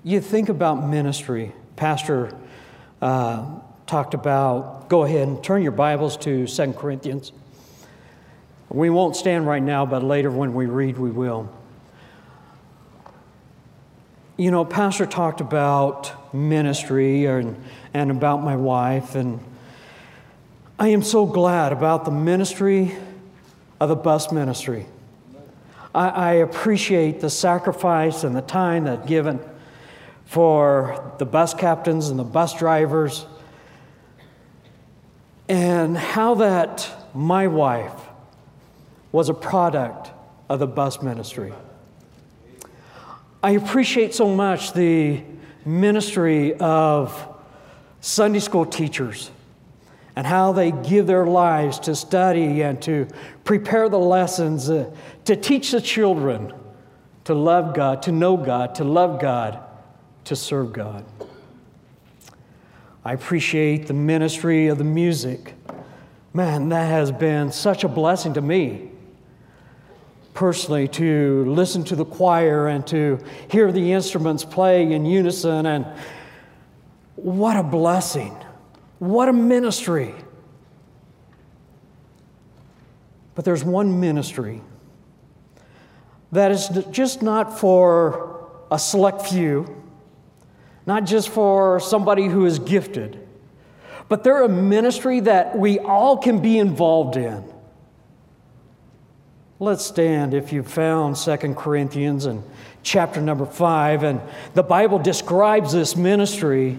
You think about ministry. Pastor talked about, go ahead and turn your Bibles to 2 Corinthians. We won't stand right now, but later when we read, we will. You know, Pastor talked about ministry and about my wife, and I am so glad about the ministry of the bus ministry. I appreciate the sacrifice and the time that's given for the bus captains and the bus drivers, and how that my wife was a product of the bus ministry. I appreciate so much the ministry of Sunday school teachers and how they give their lives to study and to prepare the lessons, to teach the children to love God, to know God, to love God, to serve God. I appreciate the ministry of the music. Man, that has been such a blessing to me personally, to listen to the choir and to hear the instruments play in unison. And what a blessing. What a ministry. But there's one ministry that is just not for a select few, not just for somebody who is gifted, but they're a ministry that we all can be involved in. Let's stand if you've found 2 Corinthians and chapter number 5, and the Bible describes this ministry.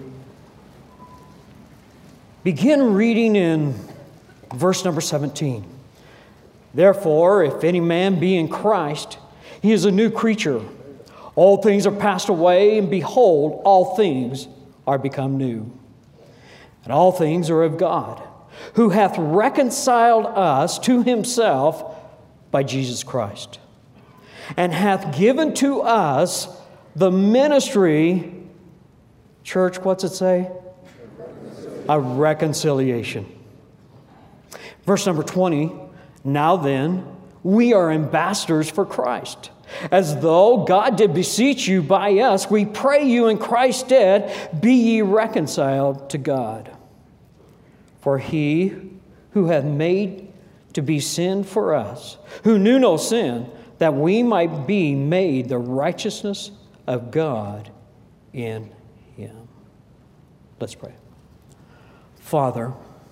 Begin reading in verse number 17. Therefore, if any man be in Christ, he is a new creature. All things are passed away, and behold, all things are become new. And all things are of God, who hath reconciled us to himself by Jesus Christ, and hath given to us the ministry, church, what's it say? A reconciliation. Verse number 20, now then, we are ambassadors for Christ. As though God did beseech you by us, we pray you in Christ's stead, be ye reconciled to God. For he who hath made to be sin for us, who knew no sin, that we might be made the righteousness of God in him. Let's pray. Father,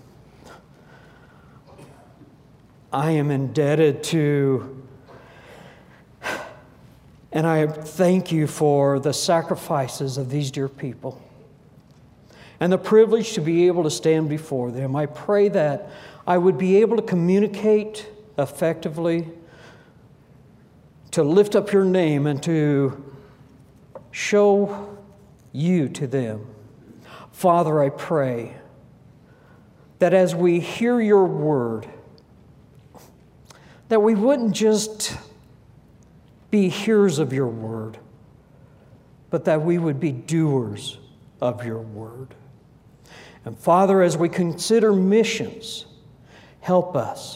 I am indebted to, and I thank you for the sacrifices of these dear people and the privilege to be able to stand before them. I pray that I would be able to communicate effectively, to lift up your name and to show you to them. Father, I pray that as we hear your word, that we wouldn't just be hearers of your word, but that we would be doers of your word. And Father, as we consider missions, help us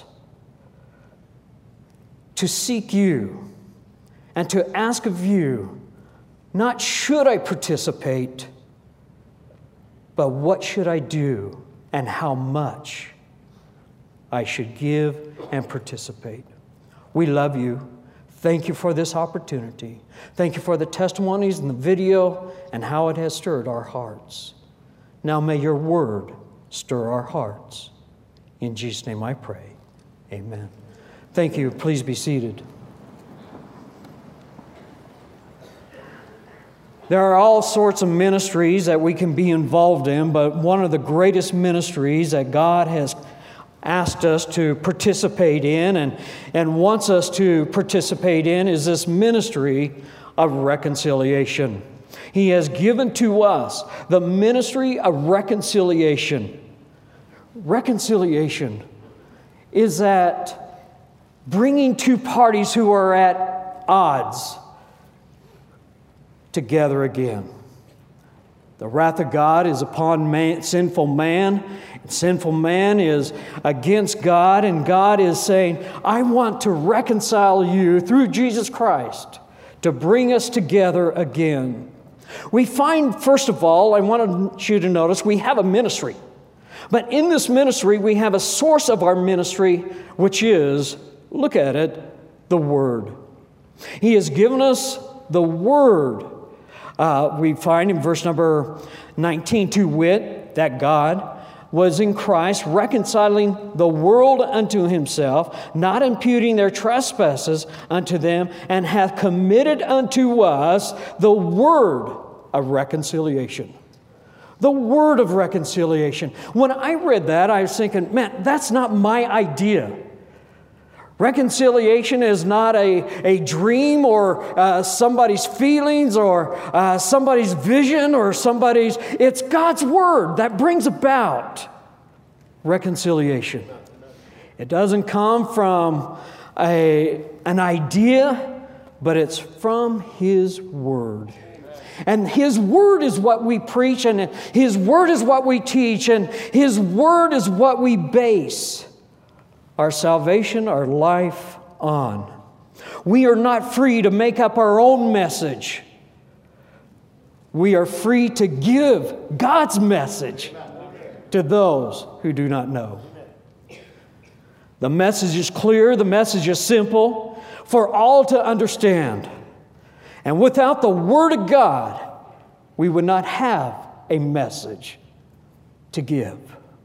to seek you and to ask of you, not should I participate, but what should I do and how much I should give and participate. We love you. Thank you for this opportunity. Thank you for the testimonies and the video and how it has stirred our hearts. Now may your word stir our hearts. In Jesus' name I pray. Amen. Thank you. Please be seated. There are all sorts of ministries that we can be involved in, but one of the greatest ministries that God has asked us to participate in and wants us to participate in is this ministry of reconciliation. He has given to us the ministry of reconciliation. Reconciliation is that bringing two parties who are at odds together again. The wrath of God is upon sinful man. Sinful man is against God, and God is saying, I want to reconcile you through Jesus Christ to bring us together again. We find, first of all, I want you to notice, we have a ministry. But in this ministry, we have a source of our ministry, which is, look at it, the Word. He has given us the Word. We find in verse number 19, to wit, that God was in Christ reconciling the world unto himself, not imputing their trespasses unto them, and hath committed unto us the word of reconciliation. The word of reconciliation. When I read that, I was thinking, man, that's not my idea. Reconciliation is not a dream or somebody's feelings or somebody's vision or somebody's... It's God's Word that brings about reconciliation. It doesn't come from an idea, but it's from His Word. And His Word is what we preach, and His Word is what we teach, and His Word is what we base our salvation, our life on. We are not free to make up our own message. We are free to give God's message to those who do not know. The message is clear, the message is simple for all to understand. And without the Word of God, we would not have a message to give.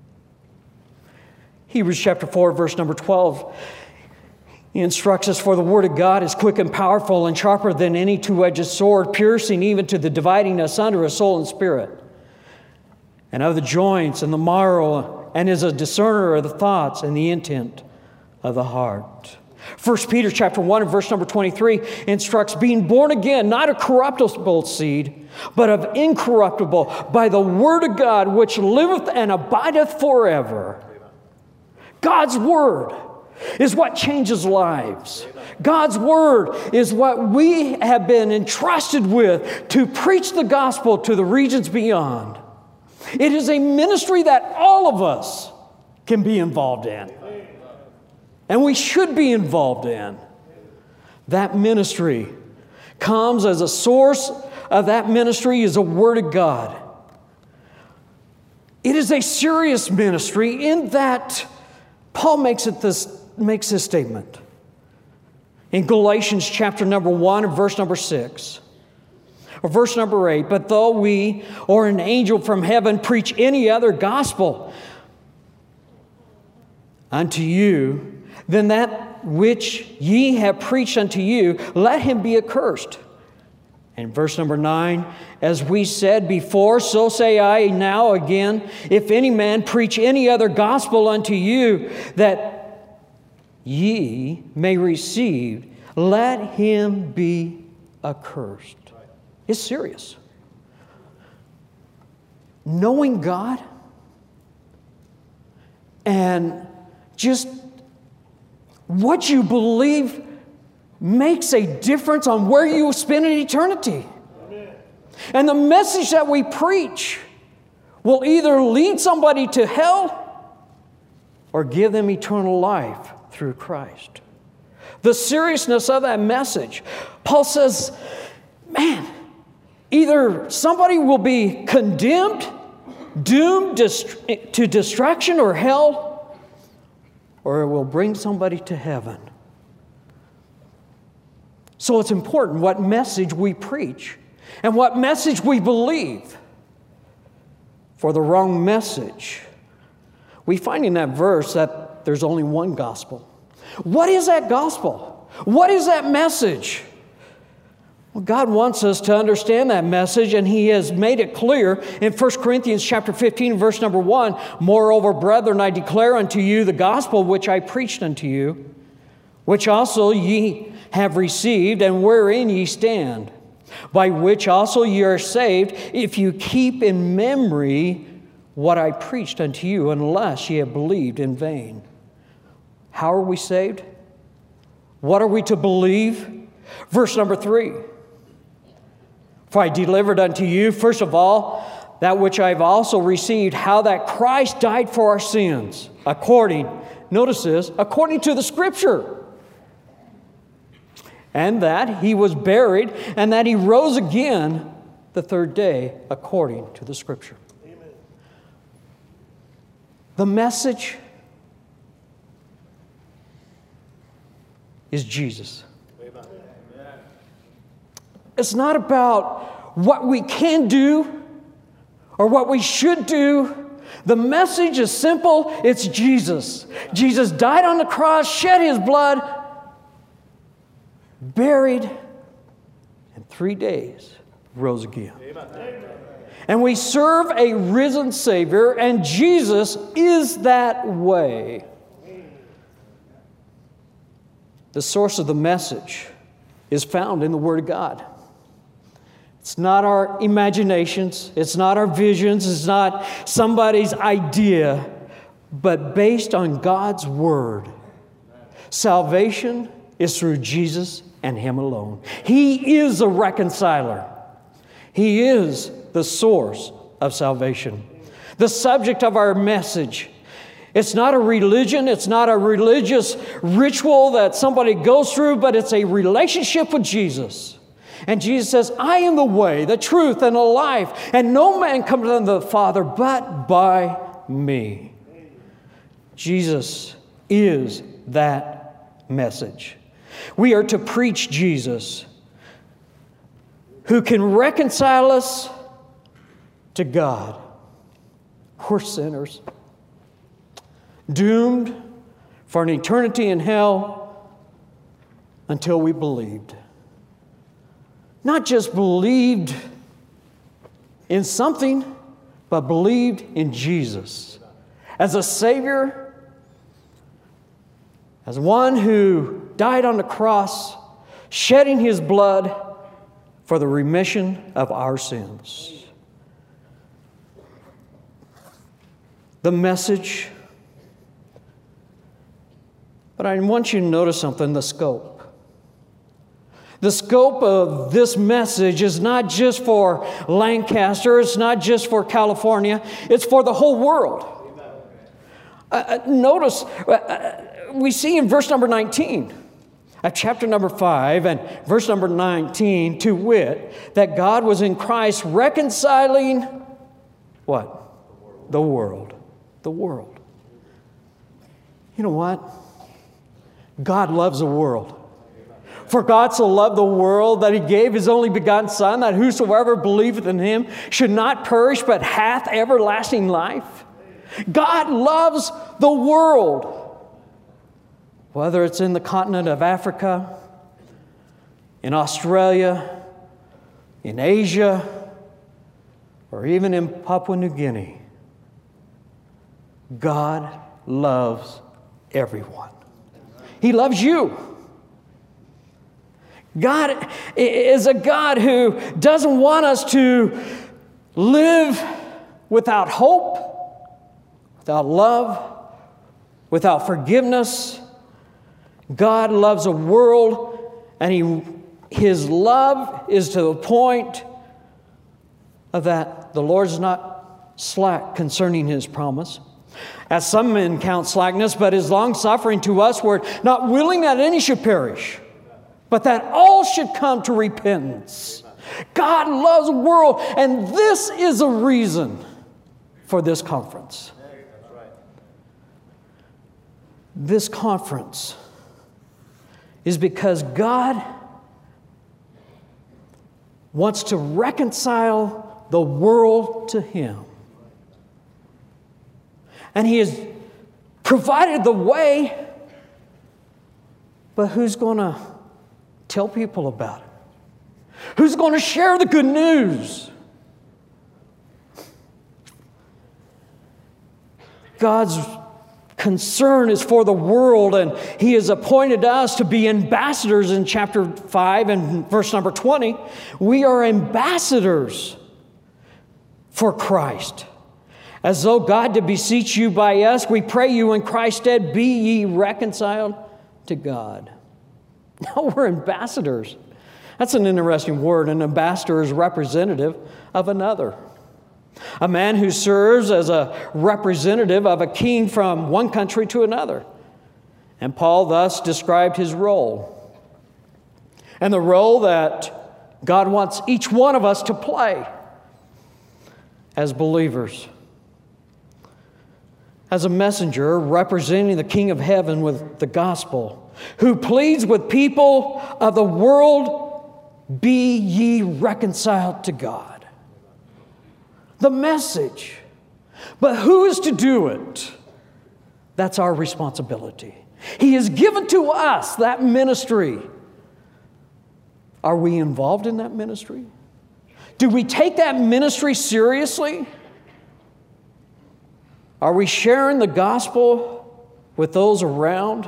Hebrews chapter 4, verse number 12, he instructs us, for the Word of God is quick and powerful and sharper than any two-edged sword, piercing even to the dividing asunder of soul and spirit, and of the joints and the marrow, and is a discerner of the thoughts and the intent of the heart. 1 Peter chapter 1 and verse number 23 instructs, being born again, not of corruptible seed, but of incorruptible, by the Word of God, which liveth and abideth forever. God's Word is what changes lives. God's Word is what we have been entrusted with to preach the gospel to the regions beyond. It is a ministry that all of us can be involved in. And we should be involved in. That ministry comes as a source of that ministry is a Word of God. It is a serious ministry in that Paul makes this statement in Galatians chapter number 1 and verse number 6. Or verse number 8, but though we or an angel from heaven preach any other gospel unto you than that which ye have preached unto you, let him be accursed. And verse number 9, as we said before, so say I now again, if any man preach any other gospel unto you that ye may receive, let him be accursed. It's serious. Knowing God and just what you believe makes a difference on where you will spend an eternity. Amen. And the message that we preach will either lead somebody to hell or give them eternal life through Christ. The seriousness of that message. Paul says, man, either somebody will be condemned, doomed to destruction or hell, or it will bring somebody to heaven. So it's important what message we preach and what message we believe. For the wrong message, we find in that verse that there's only one gospel. What is that gospel? What is that message? Well, God wants us to understand that message, and He has made it clear in 1 Corinthians chapter 15, verse number 1. Moreover, brethren, I declare unto you the gospel which I preached unto you, which also ye have received, and wherein ye stand, by which also ye are saved, if you keep in memory what I preached unto you, unless ye have believed in vain. How are we saved? What are we to believe? Verse number 3. For I delivered unto you, first of all, that which I have also received, how that Christ died for our sins, according, notice this, according to the Scripture. And that He was buried, and that He rose again the third day according to the Scripture. Amen. The message is Jesus. Amen. It's not about what we can do or what we should do. The message is simple. It's Jesus. Jesus died on the cross, shed His blood, buried, and 3 days rose again. Amen. And we serve a risen Savior, and Jesus is that way. The source of the message is found in the Word of God. It's not our imaginations, it's not our visions, it's not somebody's idea, but based on God's Word. Salvation is through Jesus and Him alone. He is a reconciler. He is the source of salvation. The subject of our message, it's not a religion, it's not a religious ritual that somebody goes through, but it's a relationship with Jesus. And Jesus says, I am the way, the truth, and the life, and no man comes unto the Father but by me. Jesus is that message. We are to preach Jesus, who can reconcile us to God. We're sinners, doomed for an eternity in hell until we believed. Not just believed in something, but believed in Jesus as a Savior, as one who died on the cross, shedding His blood for the remission of our sins. The message, but I want you to notice something, the scope. The scope of this message is not just for Lancaster, it's not just for California, it's for the whole world. Notice, we see in verse number 19, chapter number 5 and verse number 19, to wit, that God was in Christ reconciling what? The world. The world. You know what? God loves the world. For God so loved the world that He gave His only begotten Son, that whosoever believeth in Him should not perish, but hath everlasting life. God loves the world. Whether it's in the continent of Africa, in Australia, in Asia, or even in Papua New Guinea, God loves everyone. He loves you. God is a God who doesn't want us to live without hope, without love, without forgiveness. God loves a world, and His love is to the point of that the Lord is not slack concerning His promise, as some men count slackness, but is long-suffering to us, word, not willing that any should perish, but that all should come to repentance. God loves the world, and this is a reason for this conference. This conference is because God wants to reconcile the world to Him. And He has provided the way, but who's going to tell people about it? Who's going to share the good news? God's concern is for the world, and He has appointed us to be ambassadors in chapter 5 and verse number 20. We are ambassadors for Christ. As though God did beseech you by us, we pray you in Christ's stead, be ye reconciled to God. Now we're ambassadors. That's an interesting word. An ambassador is representative of another. A man who serves as a representative of a king from one country to another. And Paul thus described his role. And the role that God wants each one of us to play as believers. As a messenger representing the King of Heaven with the gospel, who pleads with people of the world, be ye reconciled to God. The message. But who is to do it? That's our responsibility. He has given to us that ministry. Are we involved in that ministry? Do we take that ministry seriously? Are we sharing the gospel with those around?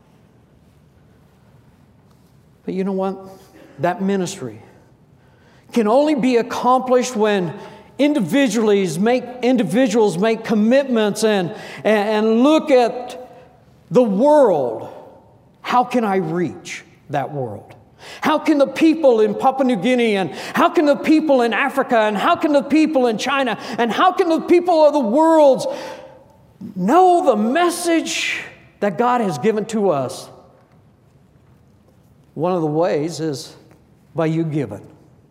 But you know what? That ministry can only be accomplished when individuals make commitments and look at the world. How can I reach that world? How can the people in Papua New Guinea, and how can the people in Africa, and how can the people in China, and how can the people of the world know the message that God has given to us? One of the ways is by you giving,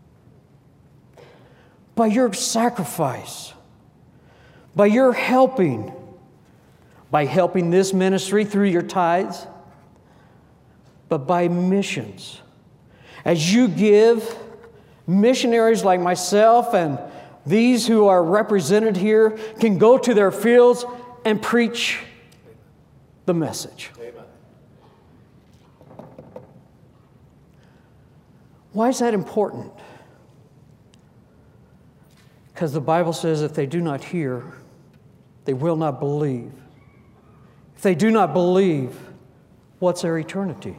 by your sacrifice, by your helping, by helping this ministry through your tithes, but by missions. As you give, missionaries like myself and these who are represented here can go to their fields and preach the message. Amen. Why is that important? Because the Bible says if they do not hear, they will not believe. If they do not believe, what's their eternity?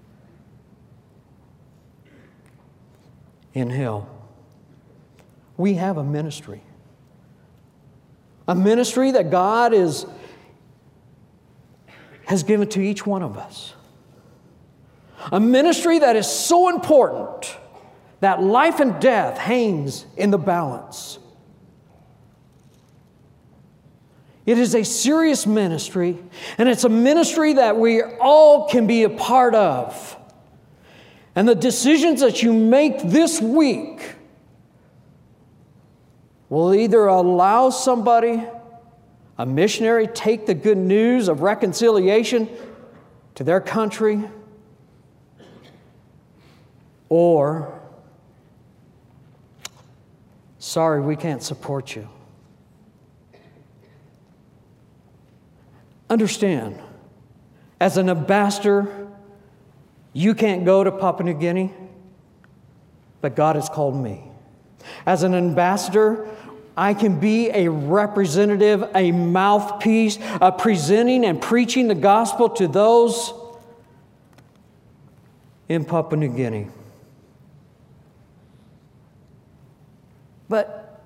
In hell. We have a ministry. A ministry that God has given to each one of us. A ministry that is so important that life and death hangs in the balance. It is a serious ministry, and it's a ministry that we all can be a part of. And the decisions that you make this week will either allow somebody, a missionary, take the good news of reconciliation to their country, or, sorry, we can't support you. Understand, as an ambassador, you can't go to Papua New Guinea, but God has called me. As an ambassador, I can be a representative, a mouthpiece, presenting and preaching the gospel to those in Papua New Guinea. But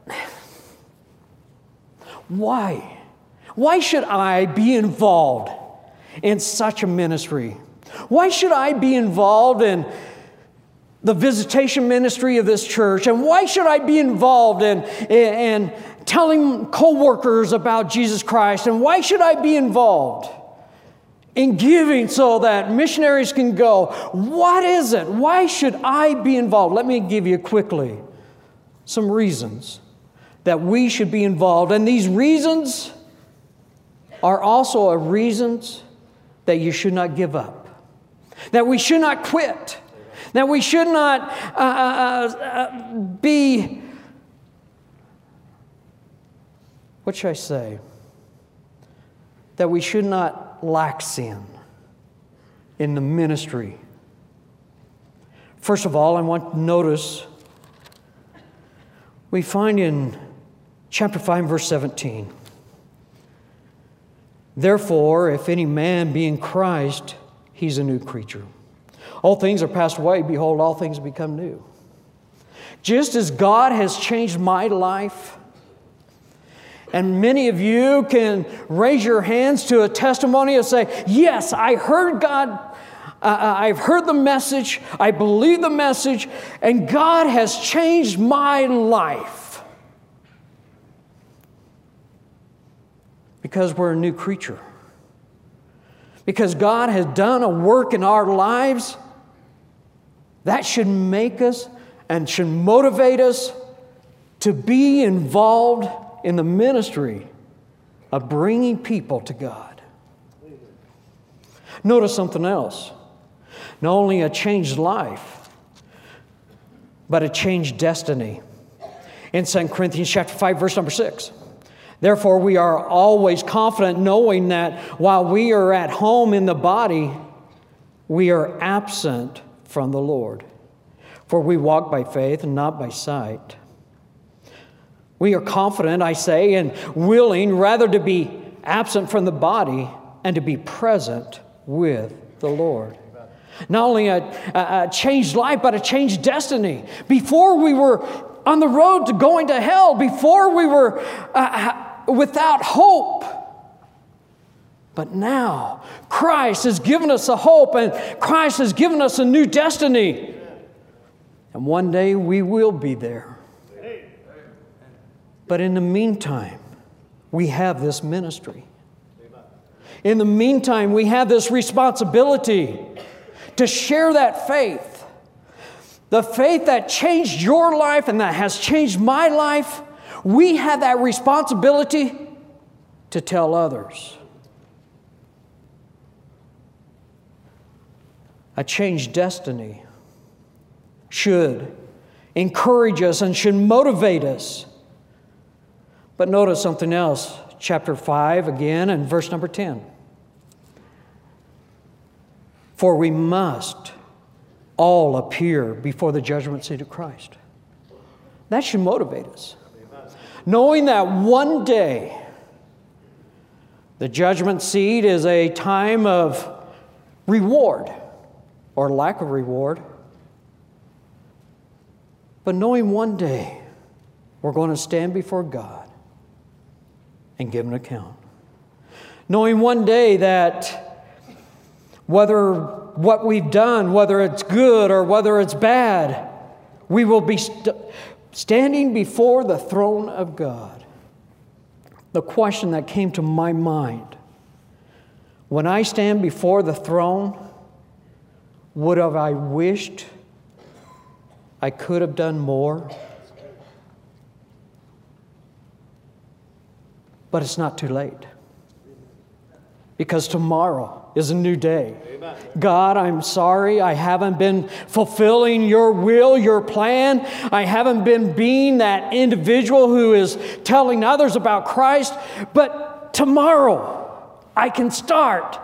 why? Why should I be involved in such a ministry? Why should I be involved in the visitation ministry of this church? And why should I be involved in telling co-workers about Jesus Christ? And why should I be involved in giving so that missionaries can go? What is it? Why should I be involved? Let me give you quickly some reasons that we should be involved. And these reasons are also reasons that you should not give up. That we should not quit. That we should not be, what should I say? That we should not lack sin in the ministry. First of all, I want to notice, we find in chapter 5, verse 17, therefore, if any man be in Christ, he's a new creature. All things are passed away. Behold, all things become new. Just as God has changed my life, and many of you can raise your hands to a testimony and say, yes, I heard God, I've heard the message, I believe the message, and God has changed my life. Because we're a new creature. Because God has done a work in our lives, that should make us and should motivate us to be involved in the ministry of bringing people to God. Notice something else. Not only a changed life, but a changed destiny. In 2 Corinthians chapter 5, verse number 6. Therefore, we are always confident knowing that while we are at home in the body, we are absent from the Lord. For we walk by faith and not by sight. We are confident, I say, and willing rather to be absent from the body and to be present with the Lord. Not only a changed life, but a changed destiny. Before we were on the road to going to hell, before we were without hope. But now, Christ has given us a hope, and Christ has given us a new destiny. And one day we will be there. But in the meantime, we have this ministry. In the meantime, we have this responsibility to share that faith. The faith that changed your life and that has changed my life. We have that responsibility to tell others. A changed destiny should encourage us and should motivate us. But notice something else. Chapter 5 again and verse number 10. For we must all appear before the judgment seat of Christ. That should motivate us. Knowing that one day the judgment seat is a time of reward or lack of reward. But knowing one day we're going to stand before God and give an account. Knowing one day that whether what we've done, whether it's good or whether it's bad, we will be standing before the throne of God. The question that came to my mind, when I stand before the throne, would have I wished I could have done more? But it's not too late. Because tomorrow is a new day. Amen. God, I'm sorry I haven't been fulfilling your will, your plan. I haven't been being that individual who is telling others about Christ. But tomorrow I can start.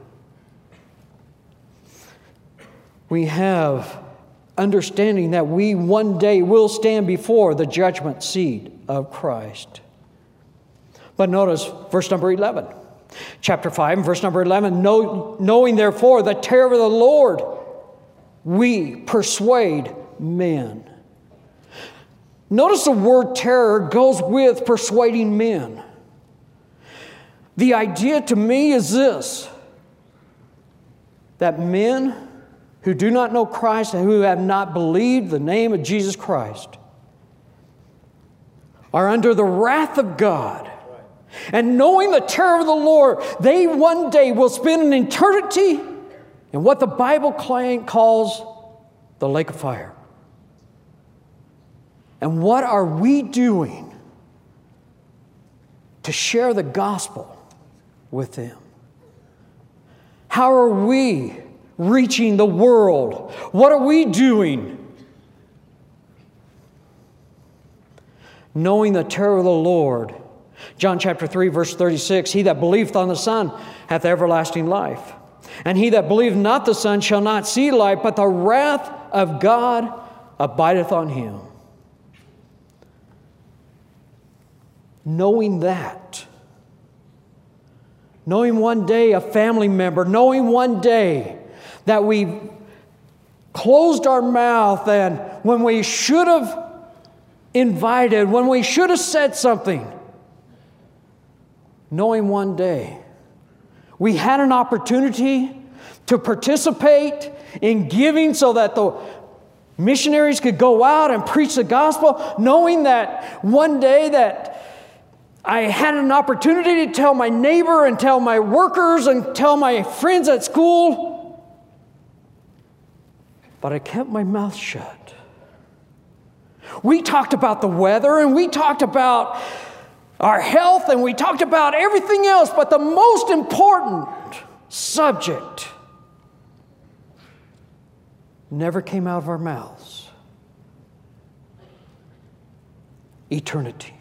We have understanding that we one day will stand before the judgment seat of Christ. But notice verse number 11. Chapter 5 and verse number 11. Knowing therefore the terror of the Lord, we persuade men. Notice the word terror goes with persuading men. The idea to me is this, that men who do not know Christ and who have not believed the name of Jesus Christ are under the wrath of God. And knowing the terror of the Lord, they one day will spend an eternity in what the Bible calls the lake of fire. And what are we doing to share the gospel with them? How are we reaching the world? What are we doing? Knowing the terror of the Lord. John chapter 3, verse 36, he that believeth on the Son hath everlasting life. And he that believeth not the Son shall not see life, but the wrath of God abideth on him. Knowing that, knowing one day a family member, knowing one day that we closed our mouth and when we should have invited, when we should have said something, knowing one day we had an opportunity to participate in giving so that the missionaries could go out and preach the gospel, knowing that one day that I had an opportunity to tell my neighbor and tell my workers and tell my friends at school, but I kept my mouth shut. We talked about the weather, and we talked about our health, and we talked about everything else, but the most important subject never came out of our mouths. Eternity.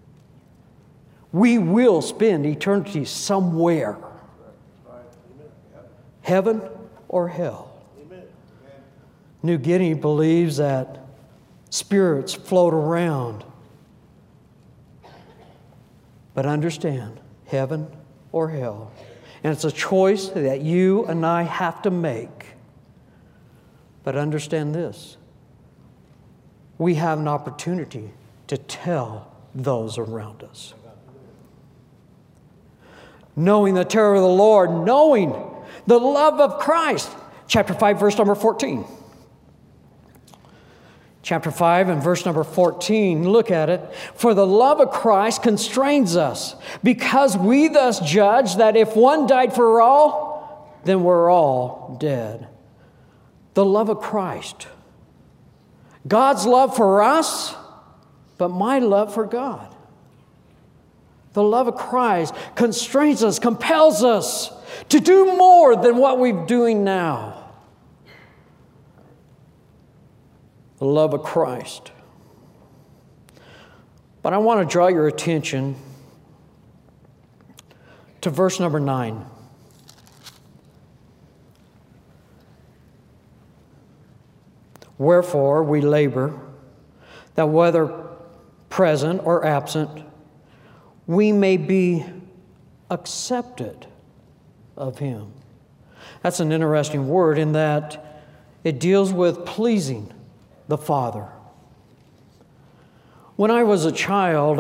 We will spend eternity somewhere. Heaven or hell. New Guinea believes that spirits float around. But understand, heaven or hell. And it's a choice that you and I have to make. But understand this. We have an opportunity to tell those around us. Knowing the terror of the Lord, knowing the love of Christ. Chapter 5, verse number 14. Chapter 5 and verse number 14, look at it. For the love of Christ constrains us, because we thus judge that if one died for all, then we're all dead. The love of Christ. God's love for us, but my love for God. The love of Christ constrains us, compels us to do more than what we're doing now. The love of Christ. But I want to draw your attention to verse number 9. Wherefore we labor, that whether present or absent, we may be accepted of Him. That's an interesting word in that it deals with pleasing the Father. When I was a child,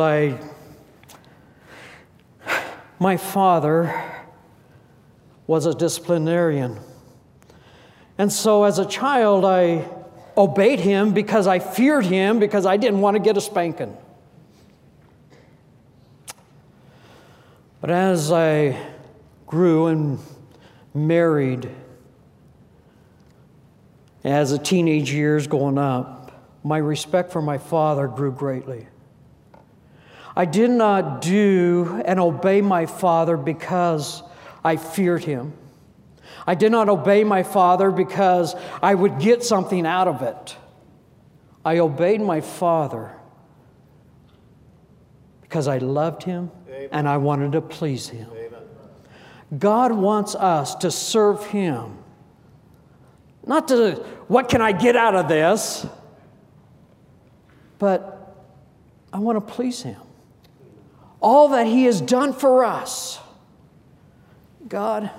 my father was a disciplinarian. And so as a child, I obeyed him because I feared him, because I didn't want to get a spanking. But as I grew and married, as the teenage years going up, my respect for my father grew greatly. I did not do and obey my father because I feared him. I did not obey my father because I would get something out of it. I obeyed my father because I loved him. Amen. And I wanted to please him. Amen. God wants us to serve him. Not to, what can I get out of this? But I want to please him. All that he has done for us. God,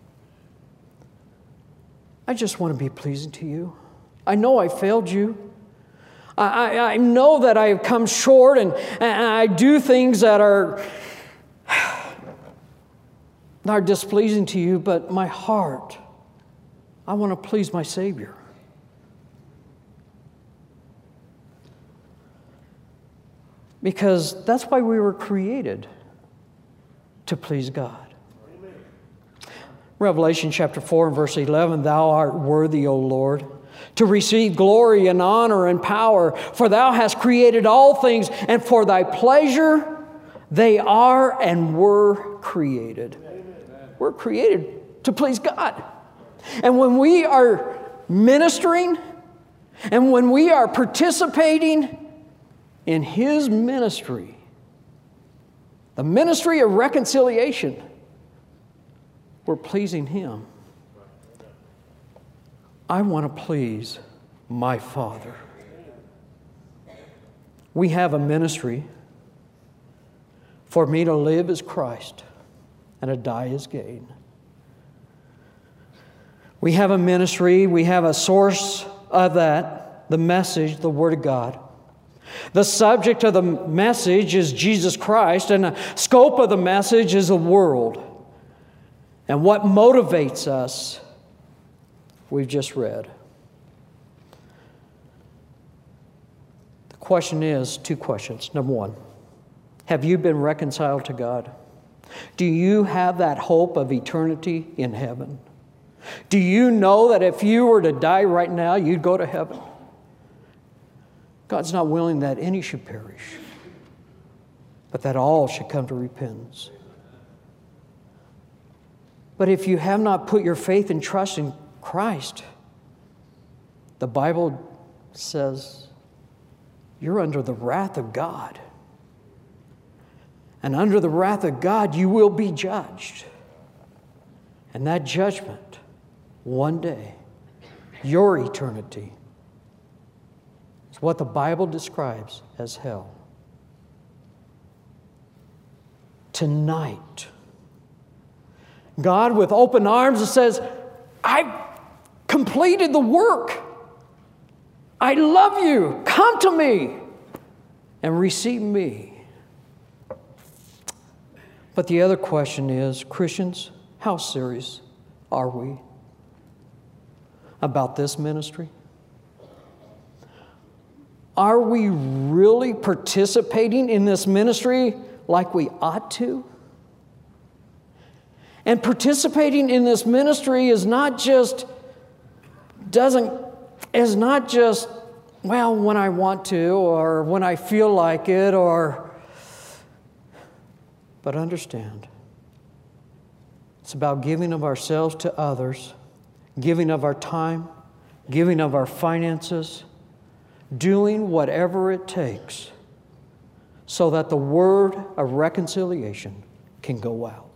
I just want to be pleasing to you. I know I failed you. I know that I have come short and I do things that are displeasing to you, but my heart, I want to please my Savior. Because that's why we were created, to please God. Revelation chapter 4 and verse 11, Thou art worthy, O Lord, to receive glory and honor and power, for Thou hast created all things, and for Thy pleasure they are and were created. Amen. We're created to please God. And when we are ministering, and when we are participating in His ministry, the ministry of reconciliation, we're pleasing Him. I want to please my Father. We have a ministry. For me to live is Christ, and to die is gain. We have a ministry. We have a source of that, the message, the Word of God. The subject of the message is Jesus Christ, and the scope of the message is the world. And what motivates us, we've just read. The question is, two questions. Number one, have you been reconciled to God? Do you have that hope of eternity in heaven? Do you know that if you were to die right now, you'd go to heaven? God's not willing that any should perish, but that all should come to repentance. But if you have not put your faith and trust in Christ, the Bible says you're under the wrath of God. And under the wrath of God, you will be judged. And that judgment, one day, your eternity, is what the Bible describes as hell. Tonight, God with open arms says, I've completed the work. I love you. Come to me and receive me. But the other question is, Christians, how serious are we about this ministry? Are we really participating in this ministry like we ought to? And participating in this ministry is not just, well, when I want to or when I feel like it, but understand, it's about giving of ourselves to others, giving of our time, giving of our finances, doing whatever it takes so that the word of reconciliation can go out.